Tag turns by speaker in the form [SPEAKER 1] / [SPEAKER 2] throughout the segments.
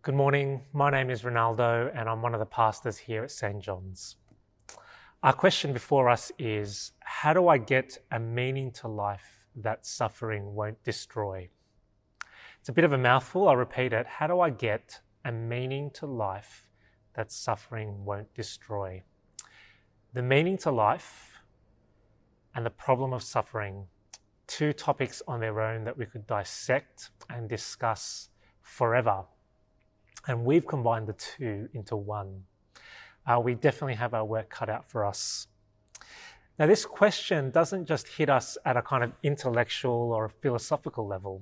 [SPEAKER 1] Good morning. My name is Ronaldo and I'm one of the pastors here at St. John's. Our question before us is, how do I get a meaning to life that suffering won't destroy? It's a bit of a mouthful, I'll repeat it. How do I get a meaning to life that suffering won't destroy? The meaning to life and the problem of suffering, two topics on their own that we could dissect and discuss forever. And we've combined the two into one. We definitely have our work cut out for us. Now, this question doesn't just hit us at a kind of intellectual or a philosophical level.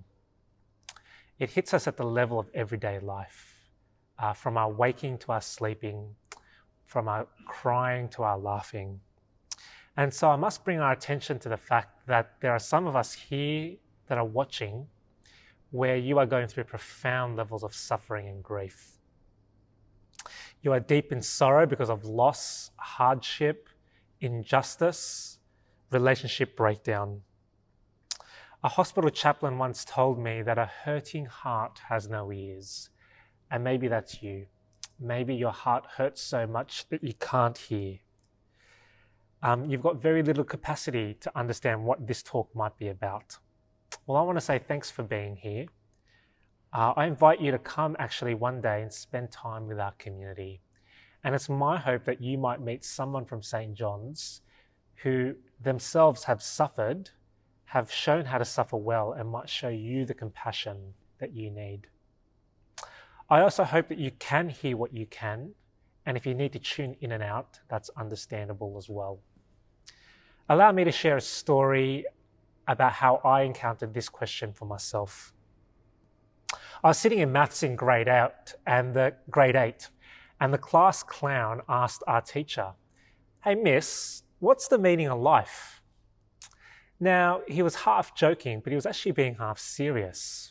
[SPEAKER 1] It hits us at the level of everyday life, from our waking to our sleeping, from our crying to our laughing. And so I must bring our attention to the fact that there are some of us here that are watching where you are going through profound levels of suffering and grief. You are deep in sorrow because of loss, hardship, injustice, relationship breakdown. A hospital chaplain once told me that a hurting heart has no ears. And maybe that's you. Maybe your heart hurts so much that you can't hear. You've got very little capacity to understand what this talk might be about. Well, I want to say thanks for being here. I invite you to come actually one day and spend time with our community. And it's my hope that you might meet someone from St. John's who themselves have suffered, have shown how to suffer well, and might show you the compassion that you need. I also hope that you can hear what you can, and if you need to tune in and out, that's understandable as well. Allow me to share a story about how I encountered this question for myself. I was sitting in maths in grade 8, and the class clown asked our teacher, "Hey miss, what's the meaning of life?" Now, he was half joking, but he was actually being half serious.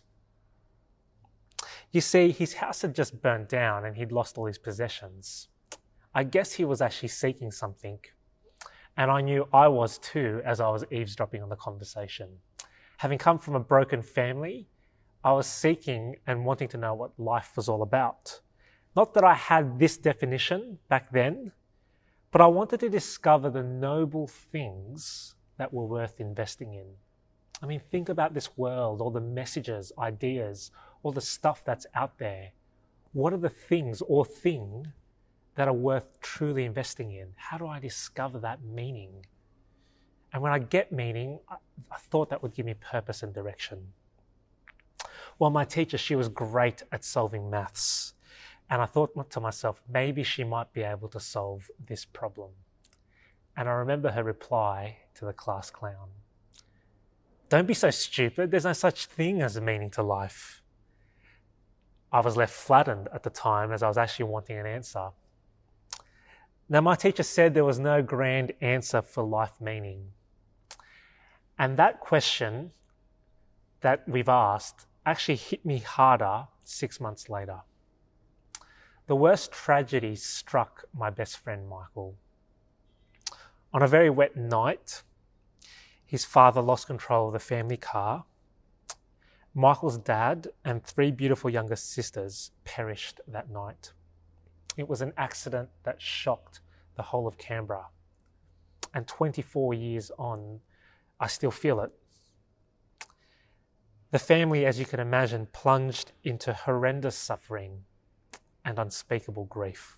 [SPEAKER 1] You see, his house had just burnt down and he'd lost all his possessions. I guess he was actually seeking something. And I knew I was too, as I was eavesdropping on the conversation. Having come from a broken family, I was seeking and wanting to know what life was all about. Not that I had this definition back then, but I wanted to discover the noble things that were worth investing in. I mean, think about this world, all the messages, ideas, all the stuff that's out there. What are the things or thing that are worth truly investing in? How do I discover that meaning? And when I get meaning, I thought that would give me purpose and direction. Well, my teacher, she was great at solving maths. And I thought to myself, maybe she might be able to solve this problem. And I remember her reply to the class clown. "Don't be so stupid. There's no such thing as a meaning to life." I was left flattened at the time as I was actually wanting an answer. Now, my teacher said there was no grand answer for life meaning. And that question that we've asked actually hit me harder 6 months later. The worst tragedy struck my best friend, Michael. On a very wet night, his father lost control of the family car. Michael's dad and 3 beautiful younger sisters perished that night. It was an accident that shocked the whole of Canberra. And 24 years on, I still feel it. The family, as you can imagine, plunged into horrendous suffering and unspeakable grief.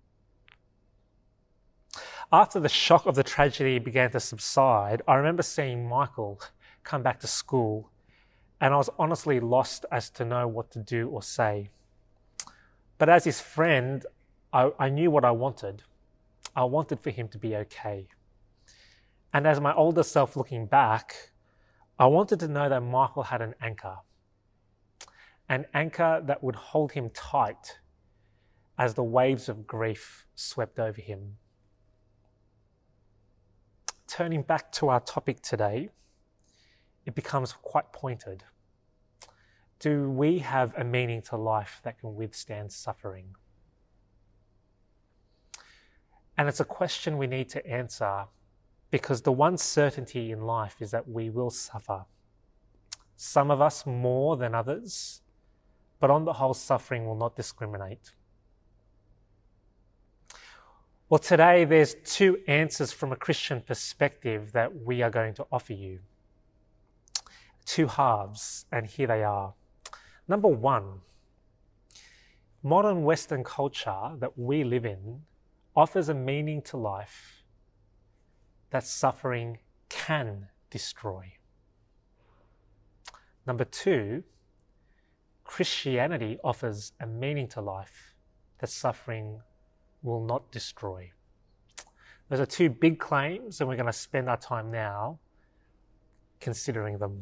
[SPEAKER 1] After the shock of the tragedy began to subside, I remember seeing Michael come back to school, and I was honestly lost as to know what to do or say. But as his friend, I knew what I wanted. I wanted for him to be okay. And as my older self looking back, I wanted to know that Michael had an anchor that would hold him tight as the waves of grief swept over him. Turning back to our topic today, it becomes quite pointed. Do we have a meaning to life that can withstand suffering? And it's a question we need to answer because the one certainty in life is that we will suffer. Some of us more than others, but on the whole, suffering will not discriminate. Well, today there's two answers from a Christian perspective that we are going to offer you. Two halves, and here they are. Number one, modern Western culture that we live in offers a meaning to life that suffering can destroy. Number two, Christianity offers a meaning to life that suffering will not destroy. Those are two big claims, and we're going to spend our time now considering them.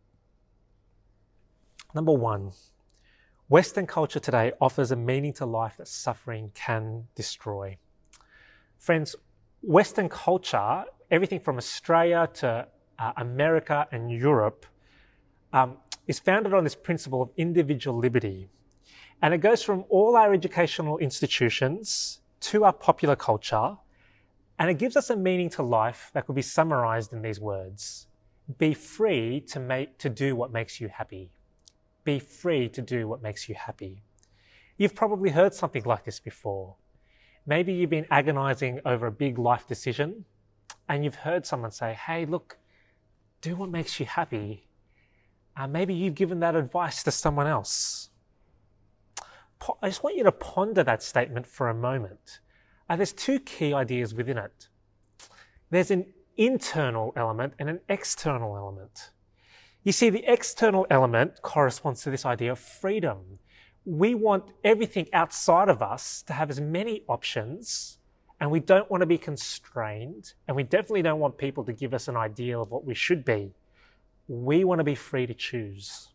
[SPEAKER 1] Number one, Western culture today offers a meaning to life that suffering can destroy. Friends, Western culture, everything from Australia to America and Europe, is founded on this principle of individual liberty. And it goes from all our educational institutions to our popular culture, and it gives us a meaning to life that could be summarized in these words. Be free to do what makes you happy. Be free to do what makes you happy. You've probably heard something like this before. Maybe you've been agonizing over a big life decision, and you've heard someone say, hey, look, do what makes you happy. Maybe you've given that advice to someone else. I just want you to ponder that statement for a moment. There's two key ideas within it. There's an internal element and an external element. You see, the external element corresponds to this idea of freedom. We want everything outside of us to have as many options, and we don't want to be constrained, and we definitely don't want people to give us an ideal of what we should be. We want to be free to choose.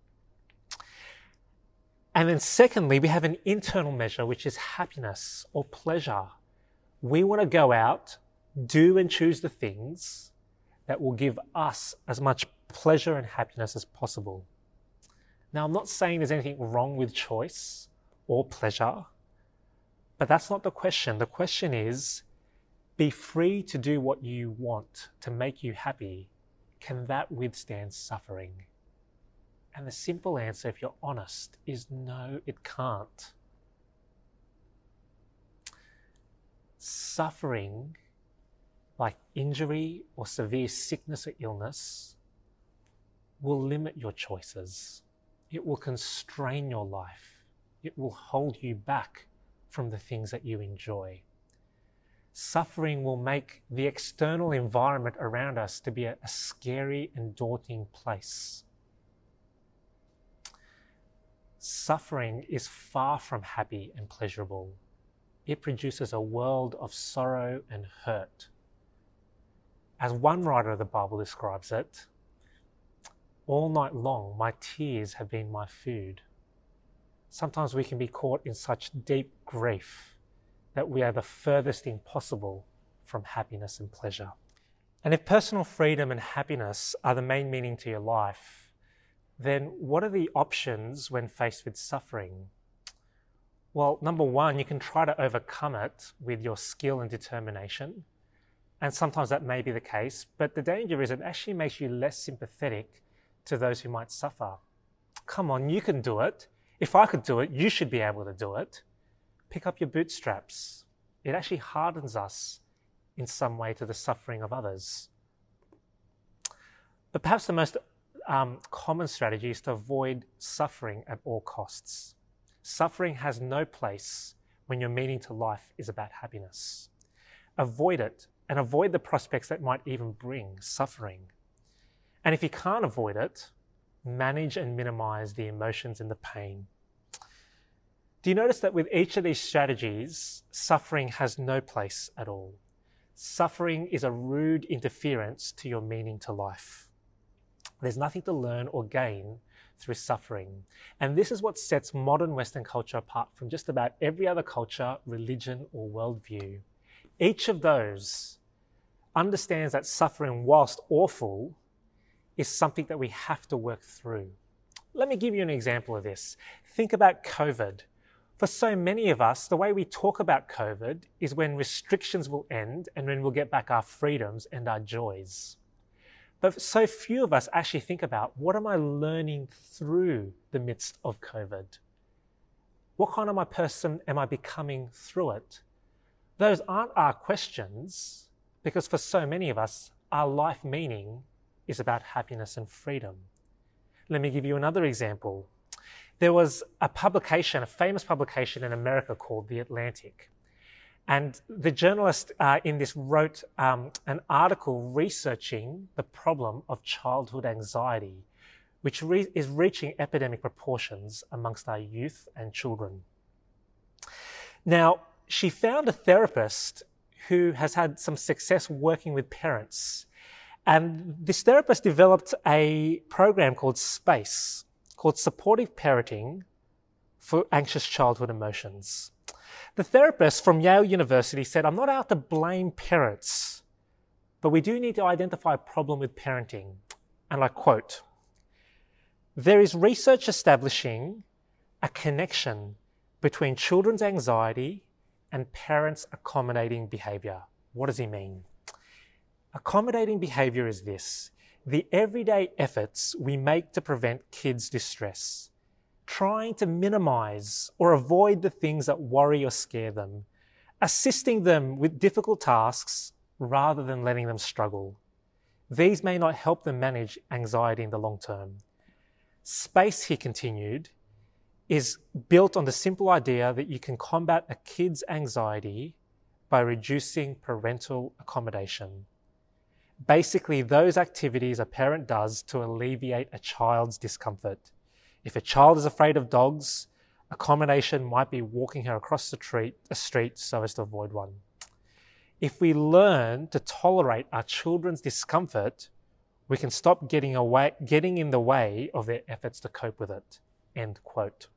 [SPEAKER 1] And then secondly, we have an internal measure, which is happiness or pleasure. We want to go out, do and choose the things that will give us as much pleasure and happiness as possible. Now, I'm not saying there's anything wrong with choice or pleasure, but that's not the question. The question is, be free to do what you want to make you happy. Can that withstand suffering? And the simple answer, if you're honest, is no, it can't. Suffering, like injury or severe sickness or illness, will limit your choices. It will constrain your life. It will hold you back from the things that you enjoy. Suffering will make the external environment around us to be a scary and daunting place. Suffering is far from happy and pleasurable. It produces a world of sorrow and hurt. As one writer of the Bible describes it, all night long my tears have been my food. Sometimes we can be caught in such deep grief that we are the furthest thing possible from happiness and pleasure. And if personal freedom and happiness are the main meaning to your life, then what are the options when faced with suffering? Well, number one, you can try to overcome it with your skill and determination. And sometimes that may be the case, but the danger is it actually makes you less sympathetic to those who might suffer. Come on, you can do it. If I could do it, you should be able to do it. Pick up your bootstraps. It actually hardens us in some way to the suffering of others. But perhaps the most common strategy is to avoid suffering at all costs. Suffering has no place when your meaning to life is about happiness. Avoid it, and avoid the prospects that might even bring suffering. And if you can't avoid it, manage and minimize the emotions and the pain. Do you notice that with each of these strategies, suffering has no place at all? Suffering is a rude interference to your meaning to life. There's nothing to learn or gain through suffering. And this is what sets modern Western culture apart from just about every other culture, religion, or worldview. Each of those understands that suffering, whilst awful, is something that we have to work through. Let me give you an example of this. Think about COVID. For so many of us, the way we talk about COVID is when restrictions will end and when we'll get back our freedoms and our joys. But so few of us actually think about, what am I learning through the midst of COVID? What kind of my person am I becoming through it? Those aren't our questions, because for so many of us, our life meaning is about happiness and freedom. Let me give you another example. There was a publication, a famous publication in America called The Atlantic. And the journalist in this wrote an article researching the problem of childhood anxiety, which is reaching epidemic proportions amongst our youth and children. Now, she found a therapist who has had some success working with parents. And this therapist developed a program called SPACE, called Supportive Parenting for Anxious Childhood Emotions. The therapist from Yale University said, I'm not out to blame parents, but we do need to identify a problem with parenting. And I quote, there is research establishing a connection between children's anxiety and parents' accommodating behavior. What does he mean? Accommodating behavior is this: the everyday efforts we make to prevent kids' distress, trying to minimize or avoid the things that worry or scare them, assisting them with difficult tasks rather than letting them struggle. These may not help them manage anxiety in the long term. SPACE, he continued, is built on the simple idea that you can combat a kid's anxiety by reducing parental accommodation. Basically, those activities a parent does to alleviate a child's discomfort. If a child is afraid of dogs, accommodation might be walking her across the street so as to avoid one. If we learn to tolerate our children's discomfort, we can stop getting in the way of their efforts to cope with it. End quote.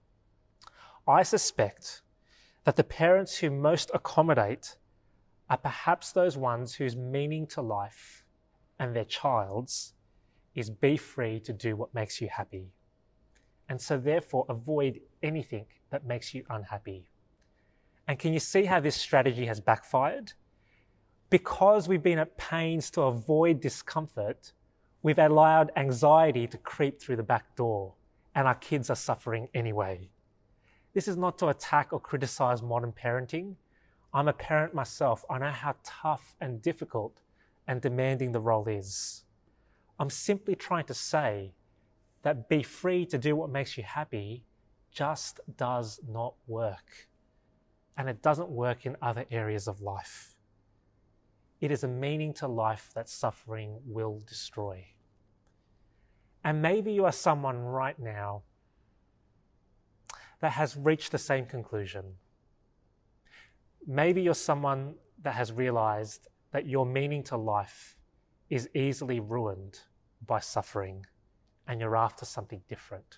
[SPEAKER 1] I suspect that the parents who most accommodate are perhaps those ones whose meaning to life and their child's is be free to do what makes you happy. And so therefore avoid anything that makes you unhappy. And can you see how this strategy has backfired? Because we've been at pains to avoid discomfort, we've allowed anxiety to creep through the back door, and our kids are suffering anyway. This is not to attack or criticize modern parenting. I'm a parent myself. I know how tough and difficult and demanding the role is. I'm simply trying to say that be free to do what makes you happy just does not work. And it doesn't work in other areas of life. It is a meaning to life that suffering will destroy. And maybe you are someone right now that has reached the same conclusion. Maybe you're someone that has realized that your meaning to life is easily ruined by suffering, and you're after something different.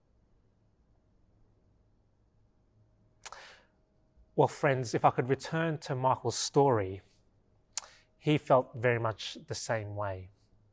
[SPEAKER 1] Well, friends, if I could return to Michael's story, he felt very much the same way.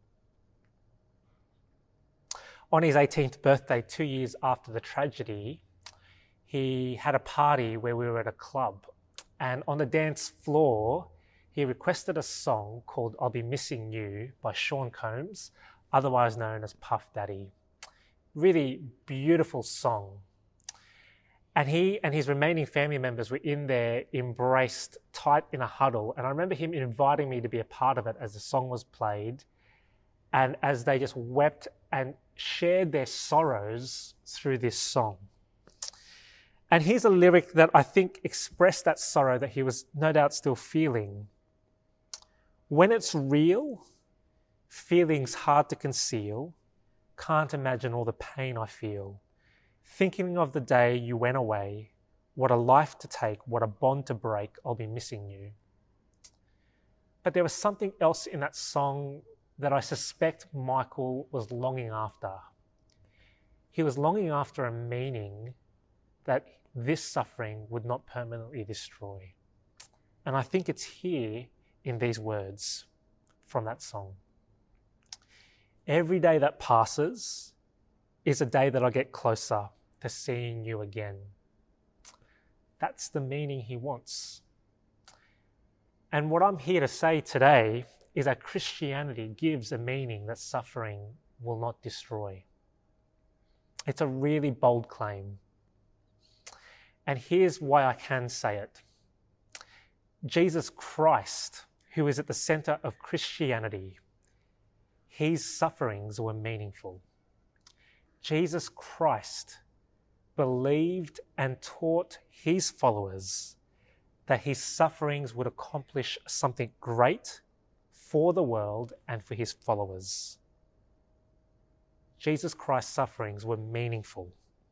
[SPEAKER 1] On his 18th birthday, 2 years after the tragedy, he had a party where we were at a club. And on the dance floor, he requested a song called I'll Be Missing You by Sean Combs, otherwise known as Puff Daddy. Really beautiful song. And he and his remaining family members were in there, embraced tight in a huddle. And I remember him inviting me to be a part of it as the song was played. And as they just wept and shared their sorrows through this song. And here's a lyric that I think expressed that sorrow that he was no doubt still feeling. When it's real, feelings hard to conceal, can't imagine all the pain I feel. Thinking of the day you went away, what a life to take, what a bond to break, I'll be missing you. But there was something else in that song that I suspect Michael was longing after. He was longing after a meaning that this suffering would not permanently destroy. And I think it's here in these words from that song. Every day that passes is a day that I get closer to seeing you again. That's the meaning he wants. And what I'm here to say today is that Christianity gives a meaning that suffering will not destroy. It's a really bold claim. And here's why I can say it. Jesus Christ, who is at the center of Christianity, his sufferings were meaningful. Jesus Christ believed and taught his followers that his sufferings would accomplish something great for the world and for his followers. Jesus Christ's sufferings were meaningful.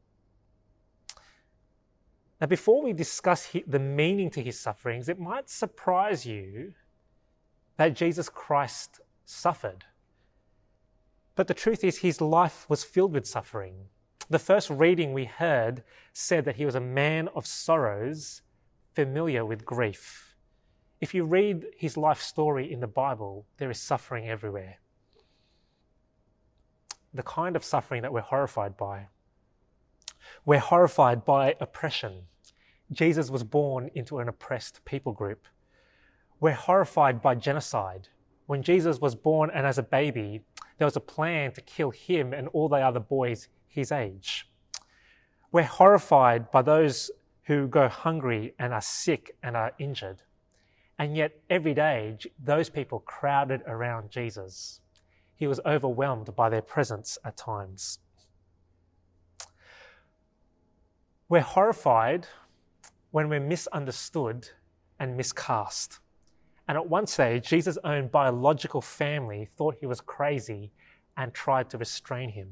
[SPEAKER 1] Now, before we discuss the meaning to his sufferings, it might surprise you that Jesus Christ suffered. But the truth is, his life was filled with suffering. The first reading we heard said that he was a man of sorrows, familiar with grief. If you read his life story in the Bible, there is suffering everywhere. The kind of suffering that we're horrified by. We're horrified by oppression. Jesus was born into an oppressed people group. We're horrified by genocide. When Jesus was born and as a baby, there was a plan to kill him and all the other boys his age. We're horrified by those who go hungry and are sick and are injured. And yet every day, those people crowded around Jesus. He was overwhelmed by their presence at times. We're horrified when we're misunderstood and miscast. And at one stage, Jesus' own biological family thought he was crazy and tried to restrain him.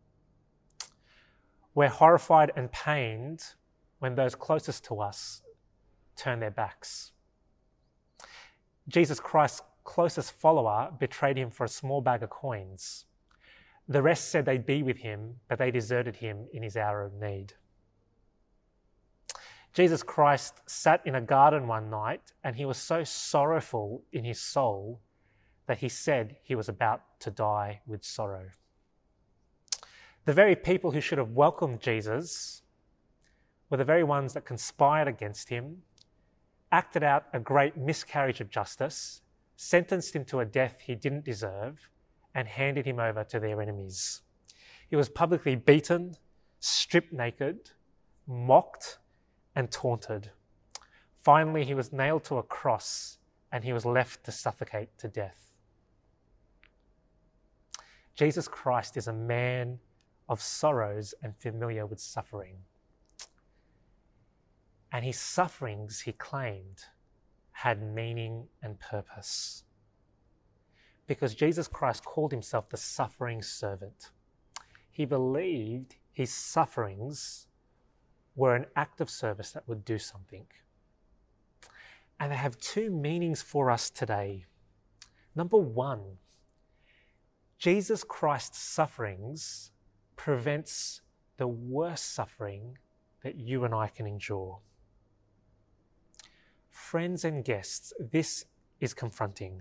[SPEAKER 1] We're horrified and pained when those closest to us turn their backs. Jesus Christ's closest follower betrayed him for a small bag of coins. The rest said they'd be with him, but they deserted him in his hour of need. Jesus Christ sat in a garden one night and he was so sorrowful in his soul that he said he was about to die with sorrow. The very people who should have welcomed Jesus were the very ones that conspired against him, acted out a great miscarriage of justice, sentenced him to a death he didn't deserve, and handed him over to their enemies. He was publicly beaten, stripped naked, mocked, and taunted. Finally, he was nailed to a cross and he was left to suffocate to death. Jesus Christ is a man of sorrows and familiar with suffering. And his sufferings, he claimed, had meaning and purpose. Because Jesus Christ called himself the suffering servant. He believed his sufferings were an act of service that would do something. And they have two meanings for us today. Number one, Jesus Christ's sufferings prevents the worst suffering that you and I can endure. Friends and guests, this is confronting.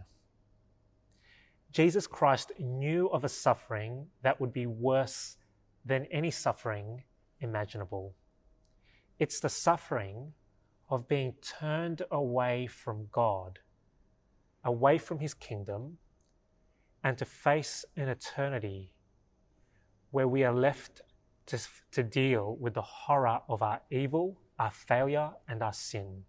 [SPEAKER 1] Jesus Christ knew of a suffering that would be worse than any suffering imaginable. It's the suffering of being turned away from God, away from his kingdom, and to face an eternity where we are left to deal with the horror of our evil, our failure, and our sin.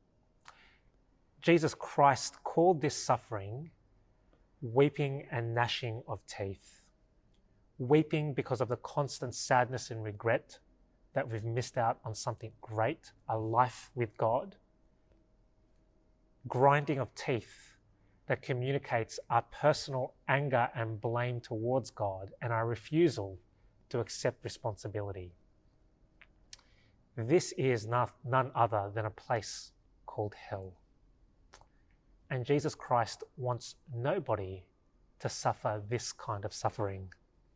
[SPEAKER 1] Jesus Christ called this suffering weeping and gnashing of teeth. Weeping because of the constant sadness and regret that we've missed out on something great, a life with God. Grinding of teeth that communicates our personal anger and blame towards God and our refusal to accept responsibility. This is none other than a place called hell. And Jesus Christ wants nobody to suffer this kind of suffering.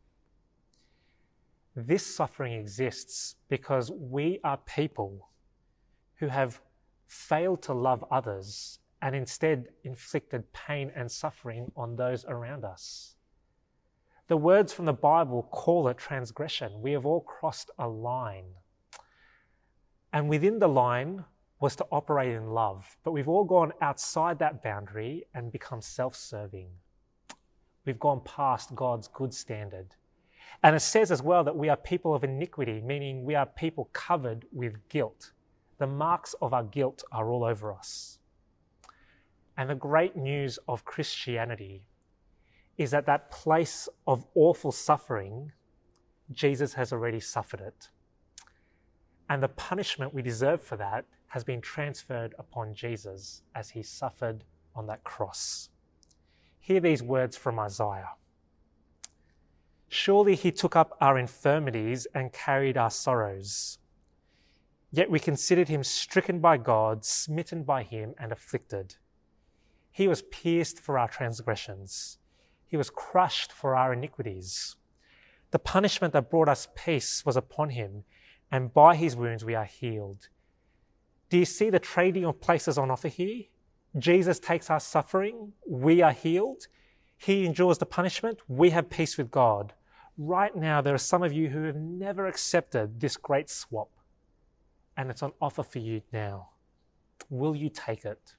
[SPEAKER 1] This suffering exists because we are people who have failed to love others and instead inflicted pain and suffering on those around us. The words from the Bible call it transgression. We have all crossed a line. And within the line was to operate in love, but we've all gone outside that boundary and become self-serving. We've gone past God's good standard. And it says as well that we are people of iniquity, meaning we are people covered with guilt. The marks of our guilt are all over us. And the great news of Christianity is that that place of awful suffering, Jesus has already suffered it. And the punishment we deserve for that has been transferred upon Jesus as he suffered on that cross. Hear these words from Isaiah. Surely he took up our infirmities and carried our sorrows. Yet we considered him stricken by God, smitten by him, and afflicted. He was pierced for our transgressions. He was crushed for our iniquities. The punishment that brought us peace was upon him, and by his wounds we are healed. Do you see the trading of places on offer here? Jesus takes our suffering, we are healed. He endures the punishment, we have peace with God. Right now, there are some of you who have never accepted this great swap, and it's on offer for you now. Will you take it?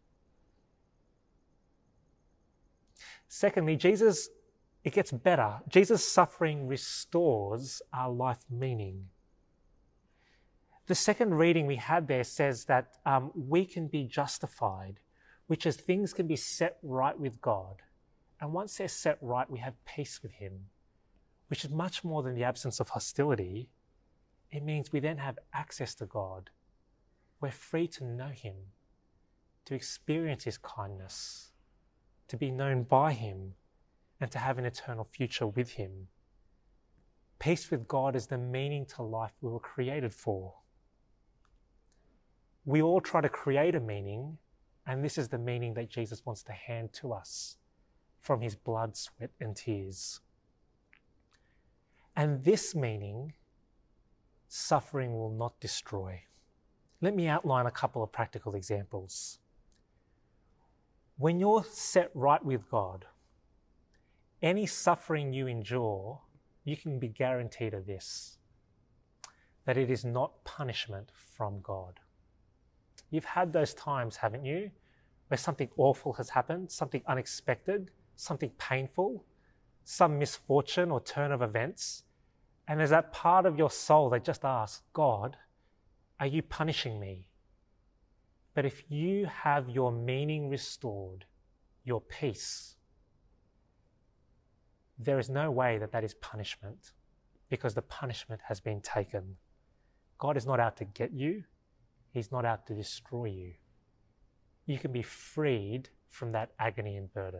[SPEAKER 1] Secondly, it gets better. Jesus' suffering restores our life meaning. The second reading we had there says that we can be justified, which is things can be set right with God. And once they're set right, we have peace with him, which is much more than the absence of hostility. It means we then have access to God. We're free to know him, to experience his kindness, to be known by him, and to have an eternal future with him. Peace with God is the meaning to life we were created for. We all try to create a meaning, and this is the meaning that Jesus wants to hand to us from his blood, sweat, and tears. And this meaning, suffering will not destroy. Let me outline a couple of practical examples. When you're set right with God, any suffering you endure, you can be guaranteed of this, that it is not punishment from God. You've had those times, haven't you, where something awful has happened, something unexpected, something painful, some misfortune or turn of events, and there's that part of your soul that just asks, God, are you punishing me? But if you have your meaning restored, your peace, there is no way that that is punishment, because the punishment has been taken. God is not out to get you. He's not out to destroy you. You can be freed from that agony and burden.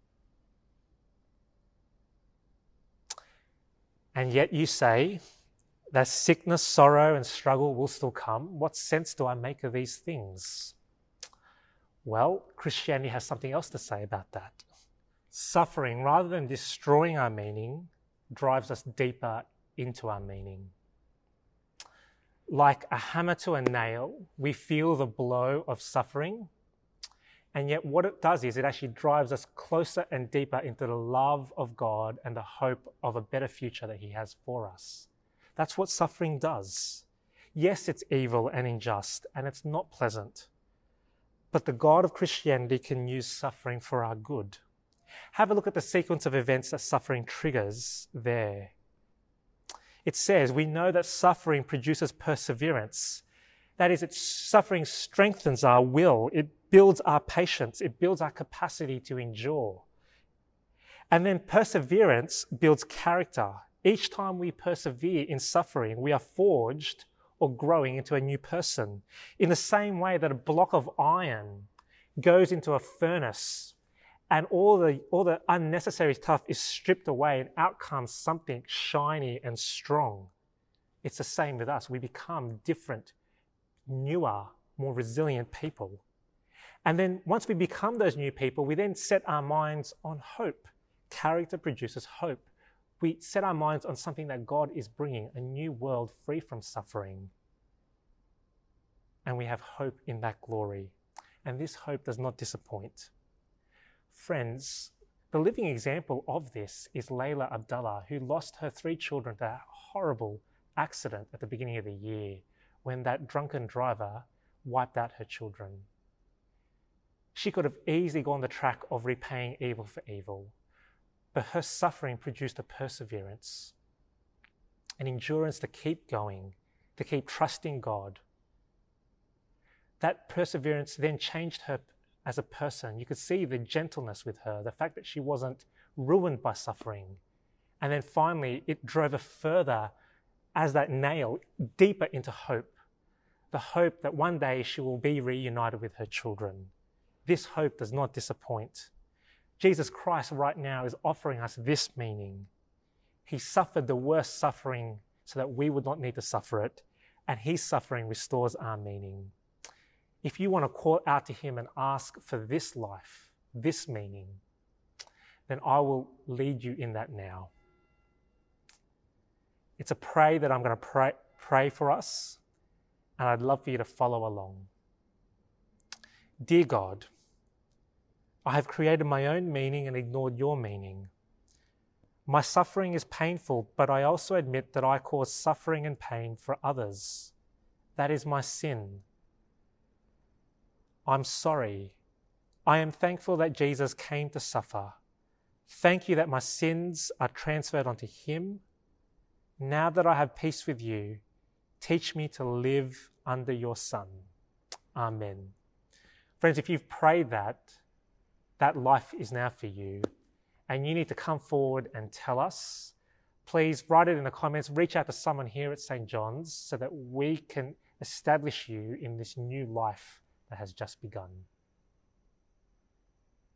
[SPEAKER 1] And yet you say that sickness, sorrow, and struggle will still come. What sense do I make of these things? Well, Christianity has something else to say about that. Suffering, rather than destroying our meaning, drives us deeper into our meaning. Like a hammer to a nail, we feel the blow of suffering, and yet what it does is it actually drives us closer and deeper into the love of God and the hope of a better future that he has for us. That's what suffering does. Yes, it's evil and unjust, and it's not pleasant, but the God of Christianity can use suffering for our good. Have a look at the sequence of events that suffering triggers there. It says, we know that suffering produces perseverance. That is, suffering strengthens our will. It builds our patience. It builds our capacity to endure. And then perseverance builds character. Each time we persevere in suffering, we are forged or growing into a new person. In the same way that a block of iron goes into a furnace and all the unnecessary stuff is stripped away and out comes something shiny and strong. It's the same with us. We become different, newer, more resilient people. And then once we become those new people, we then set our minds on hope. Character produces hope. We set our minds on something that God is bringing, a new world free from suffering. And we have hope in that glory. And this hope does not disappoint. Friends, the living example of this is Layla Abdullah, who lost her 3 children to a horrible accident at the beginning of the year when that drunken driver wiped out her children. She could have easily gone the track of repaying evil for evil, but her suffering produced a perseverance, an endurance to keep going, to keep trusting God. That perseverance then changed her as a person. You could see the gentleness with her, the fact that she wasn't ruined by suffering. And then finally, it drove her further as that nail, deeper into hope. The hope that one day she will be reunited with her children. This hope does not disappoint. Jesus Christ right now is offering us this meaning. He suffered the worst suffering so that we would not need to suffer it, and his suffering restores our meaning. If you want to call out to him and ask for this life, this meaning, then I will lead you in that now. It's a prayer that I'm going to pray for us, and I'd love for you to follow along. Dear God, I have created my own meaning and ignored your meaning. My suffering is painful, but I also admit that I cause suffering and pain for others. That is my sin. I'm sorry. I am thankful that Jesus came to suffer. Thank you that my sins are transferred onto him. Now that I have peace with you, teach me to live under your Son. Amen. Friends, if you've prayed that life is now for you, and you need to come forward and tell us, please write it in the comments, reach out to someone here at St. John's so that we can establish you in this new life that has just begun.